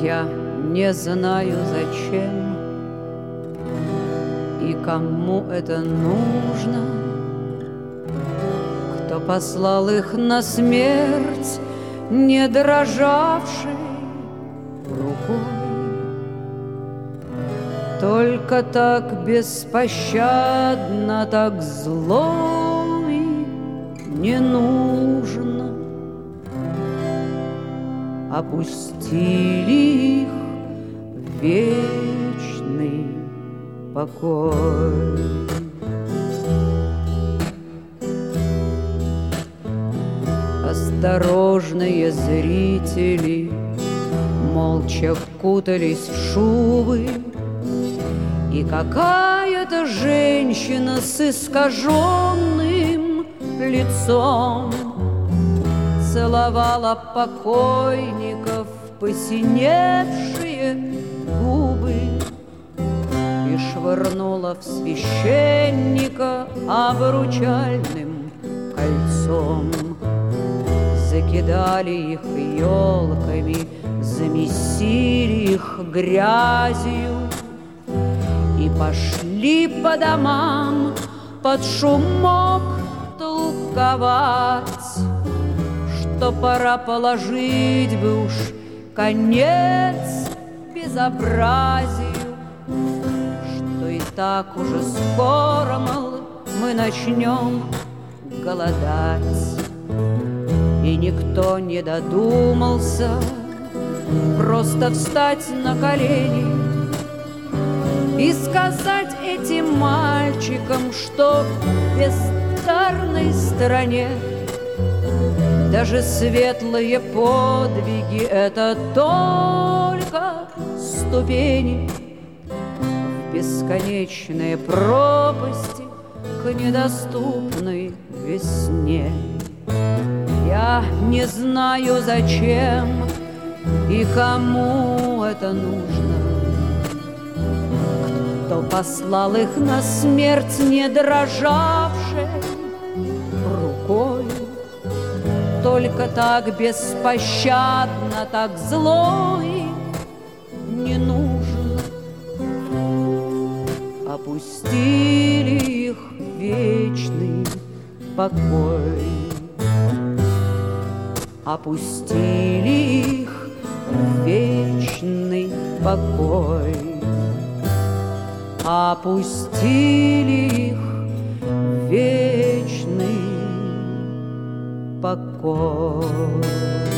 Я не знаю, зачем и кому это нужно, кто послал их на смерть, не дрожавшей рукой. Только так беспощадно, так зло и не нужно. Опустили их в вечный покой. Осторожные зрители молча кутались в шубы, и какая-то женщина с искаженным лицом целовала покойников посиневшие губы и швырнула в священника обручальным кольцом. Закидали их елками, замесили их грязью и пошли по домам под шумок толковать, что пора положить бы уж конец безобразию, что и так уже скоро, мол, мы начнем голодать. И никто не додумался просто встать на колени и сказать этим мальчикам, что в бездарной стране даже светлые подвиги — это только ступени в бесконечные пропасти к недоступной весне. Я не знаю, зачем и кому это нужно, кто послал их на смерть, не дрожавшей рукой. Только так беспощадно, так зло и не нужно. Опустили их в вечный покой. Опустили их в вечный покой. Опустили их в вечный покой.